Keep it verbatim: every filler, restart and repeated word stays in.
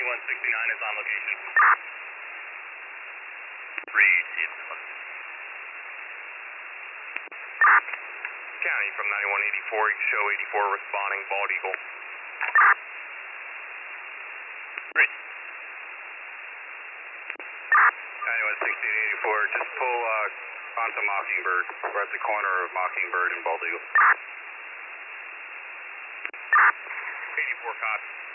ninety-one sixty-nine is on location. Read it's County from ninety-one eighty-four, show eighty-four responding, Bald Eagle. Read. ninety-one sixty-eight eighty-four, just pull uh, onto Mockingbird. We're at the corner of Mockingbird and Bald Eagle. eighty-four cops.